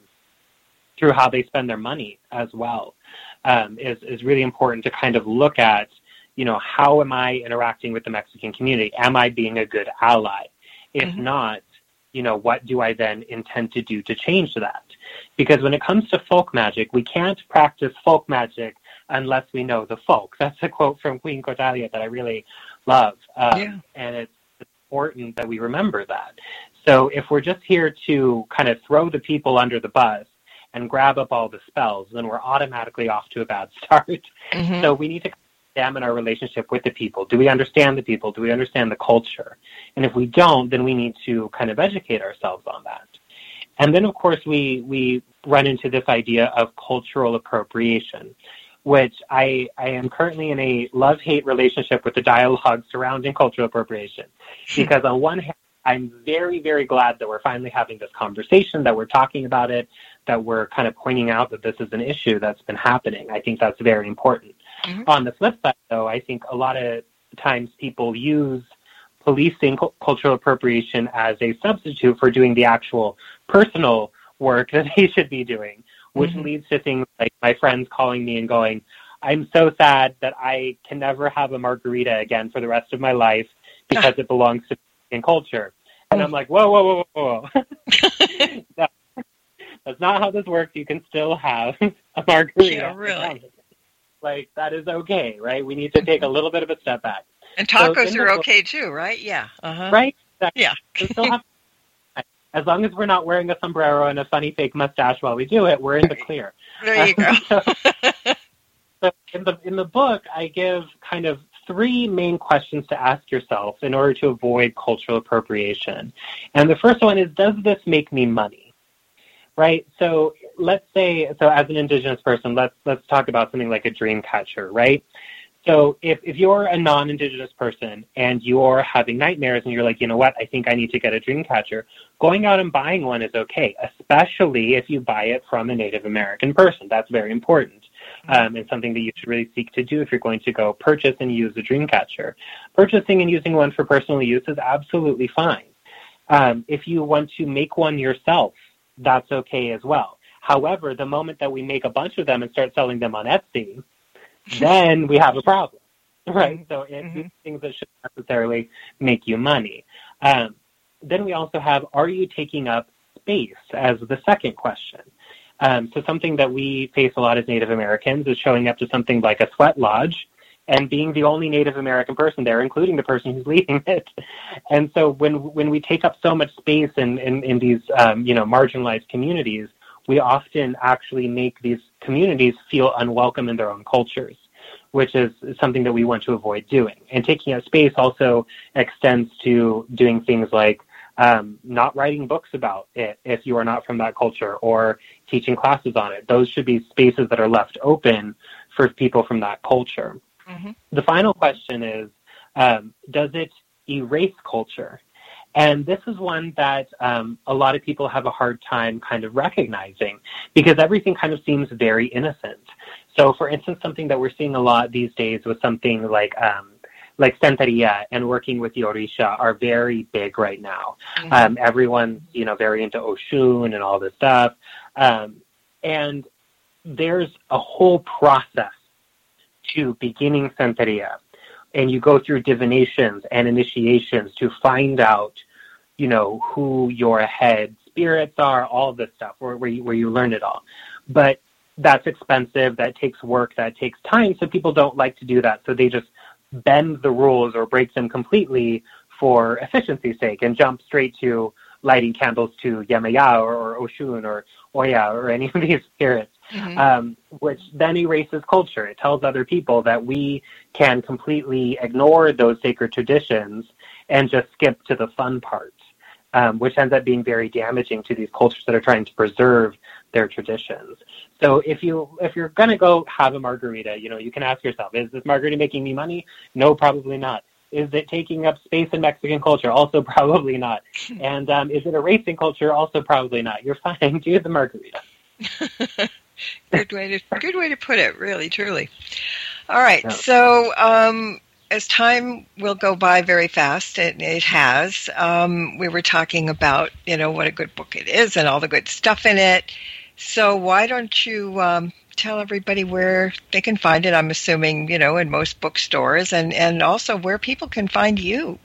how they spend their money as well, is really important to kind of look at, how am I interacting with the Mexican community? Am I being a good ally? If not, what do I then intend to do to change that? Because when it comes to folk magic, we can't practice folk magic unless we know the folk. That's a quote from Queen Cortalia that I really love. And it's important that we remember that. So if we're just here to kind of throw the people under the bus and grab up all the spells, then we're automatically off to a bad start. So we need to examine our relationship with the people. Do we understand the people? Do we understand the culture? And if we don't, then we need to kind of educate ourselves on that. And then, of course, we run into this idea of cultural appropriation, which I am currently in a love-hate relationship with the dialogue surrounding cultural appropriation. Because on one hand, I'm very, very glad that we're finally having this conversation, that we're talking about it, that we're kind of pointing out that this is an issue that's been happening. I think that's very important. On the flip side, though, I think a lot of times people use policing cultural appropriation as a substitute for doing the actual personal work that they should be doing, which leads to things like my friends calling me and going, I'm so sad that I can never have a margarita again for the rest of my life because it belongs to Mexican culture. And I'm like, whoa. That's not how this works. You can still have a margarita. Yeah, really. Like, that is okay, right? We need to take a little bit of a step back. And tacos are okay too, right? Yeah. Right? Exactly. Yeah. We still have, as long as we're not wearing a sombrero and a funny fake mustache while we do it, we're in the clear. There you go. So in the book, I give kind of 3 main questions to ask yourself in order to avoid cultural appropriation. And the first one is, does this make me money? Right? So let's say, as an Indigenous person, let's talk about something like a dream catcher, right? So if you're a non-Indigenous person and you're having nightmares and you're like, you know what, I think I need to get a dream catcher, going out and buying one is okay, especially if you buy it from a Native American person. That's very important. And something that you should really seek to do if you're going to go purchase and use a dream catcher. Purchasing and using one for personal use is absolutely fine. If you want to make one yourself, that's okay as well. However, the moment that we make a bunch of them and start selling them on Etsy, then we have a problem, right? So it's things that shouldn't necessarily make you money. Then we also have, are you taking up space as the second question? So something that we face a lot as Native Americans is showing up to something like a sweat lodge and being the only Native American person there, including the person who's leading it. And so when we take up so much space in these marginalized communities, we often actually make these communities feel unwelcome in their own cultures, which is something that we want to avoid doing. And taking up space also extends to doing things like not writing books about it if you are not from that culture, or teaching classes on it. Those should be spaces that are left open for people from that culture. The final question is, does it erase culture? And this is one that a lot of people have a hard time kind of recognizing because everything kind of seems very innocent. So, for instance, something that we're seeing a lot these days with something like Santeria and working with the Orisha are very big right now. Everyone's, very into Oshun and all this stuff. And there's a whole process to beginning Santeria. And you go through divinations and initiations to find out, who your head spirits are, all this stuff, where you learn it all. But that's expensive, that takes work, that takes time, so people don't like to do that. So they just bend the rules or break them completely for efficiency's sake and jump straight to lighting candles to Yemaya or Oshun or Oya or any of these spirits, which then erases culture. It tells other people that we can completely ignore those sacred traditions and just skip to the fun part, which ends up being very damaging to these cultures that are trying to preserve their traditions. So if you're going to go have a margarita, you can ask yourself, is this margarita making me money? No, probably not. Is it taking up space in Mexican culture? Also probably not. And is it erasing culture? Also probably not. You're fine. Do the margarita. Good way to put it, really, truly. All right. Yeah. So as time will go by very fast, it has, we were talking about, what a good book it is and all the good stuff in it. So why don't you tell everybody where they can find it? I'm assuming, in most bookstores, and also where people can find you.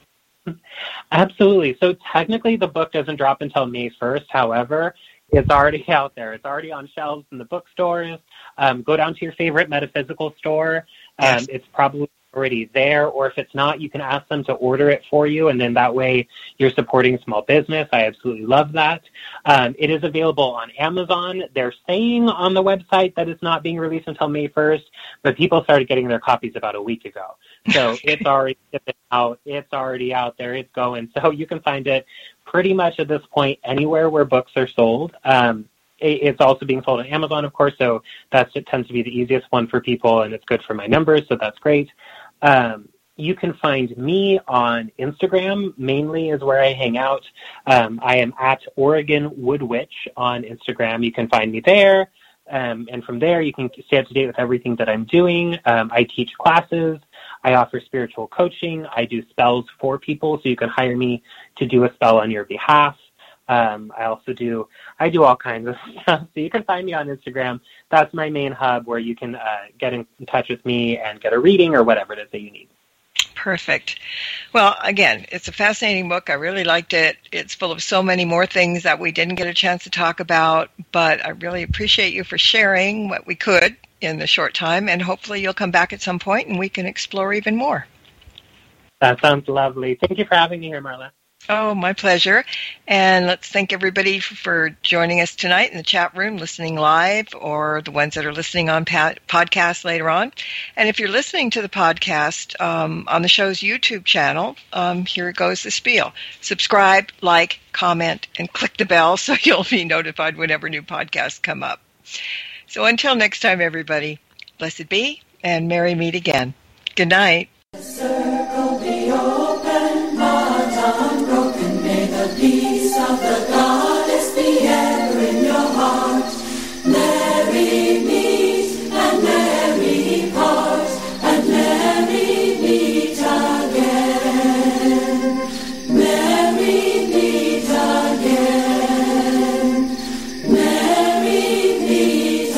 Absolutely. So technically the book doesn't drop until May 1st. However, it's already out there. It's already on shelves in the bookstores. Go down to your favorite metaphysical store. Yes. It's probably already there, or if it's not, you can ask them to order it for you, and then that way you're supporting small business. I absolutely love that. It is available on Amazon. They're saying on the website that it's not being released until May 1st, but people started getting their copies about a week ago. So it's already out. It's already out there. It's going. So you can find it pretty much at this point anywhere where books are sold. It's also being sold on Amazon, of course, so it tends to be the easiest one for people, and it's good for my numbers, so that's great. You can find me on Instagram, mainly is where I hang out. I am at Oregon Wood Witch on Instagram. You can find me there, and from there you can stay up to date with everything that I'm doing. I teach classes. I offer spiritual coaching. I do spells for people, so you can hire me to do a spell on your behalf. I do all kinds of stuff. So you can find me on Instagram. That's my main hub where you can get in touch with me and get a reading or whatever it is that you need. Perfect. Well, again, it's a fascinating book. I really liked it. It's full of so many more things that we didn't get a chance to talk about, but I really appreciate you for sharing what we could in the short time, and hopefully you'll come back at some point and we can explore even more. That sounds lovely. Thank you for having me here, Marla. Oh, my pleasure. And let's thank everybody for joining us tonight in the chat room, listening live, or the ones that are listening on podcast later on. And if you're listening to the podcast on the show's YouTube channel, here goes the spiel. Subscribe, like, comment, and click the bell so you'll be notified whenever new podcasts come up. So until next time, everybody, blessed be, and merry meet again. Good night. The circle be open, but unbroken. May the peace of the goddess be ever in your heart. Merry meet and merry part, and merry meet again. Merry meet again. Merry meet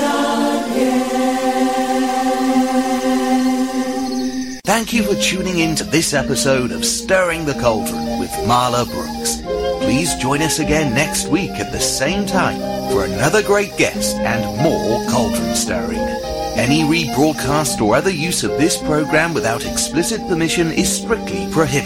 again. Thank you for tuning in to this episode of Stirring the Cauldron with Marla Brooks. Please join us again next week at the same time for another great guest and more cauldron stirring. Any rebroadcast or other use of this program without explicit permission is strictly prohibited.